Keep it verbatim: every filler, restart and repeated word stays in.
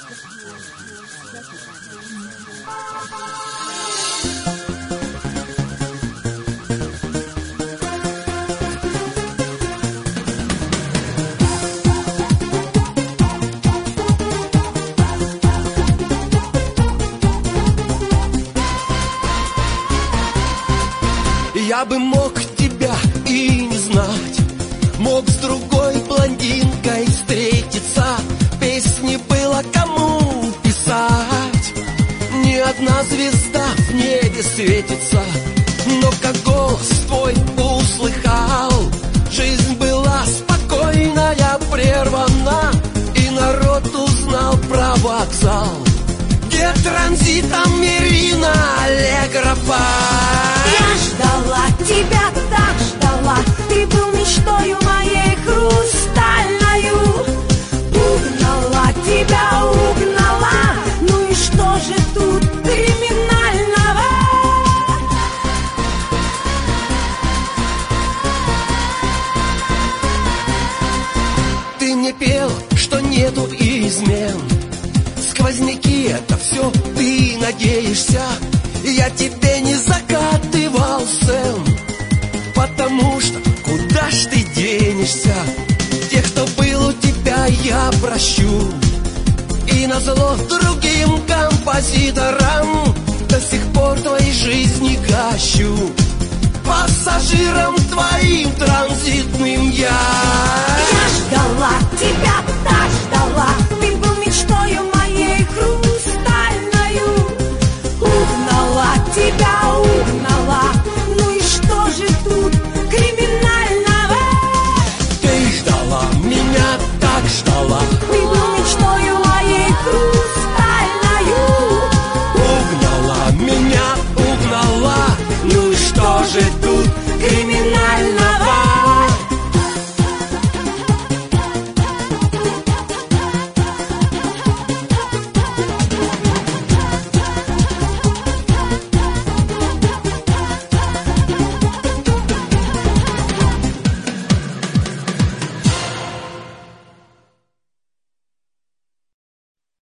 Я бы мог тебя и не знать, мог с другой блондинкой встретиться, песни было кому писать. Ни одна звезда в небе светится, но как голос твой услыхал, жизнь была спокойная, прервана, и народ узнал про вокзал, где транзитом Мирина Аллегрова. Я ждала тебя, так ждала, ты был мечтою моей хрустальною. Угнала тебя, угнала, ну и что же тут криминального? Ты мне пел, что нету измен, сквозняки — это все ты надеешься. Я тебе не закатывал сцен, потому что куда ж ты денешься? Тех, кто был у тебя, я прощу, и назло другим композиторам до сих пор твоей жизни гащу. Пассажиром твоим транзитным я. Я ждала тебя, так ждала, ты был мечтою моей хрустальною. Угнала тебя, угнала, ну и что же тут криминального? Ты ждала меня, так ждала, ты был мечтою моей хрустальною. Угнала меня, угнала, ну и что же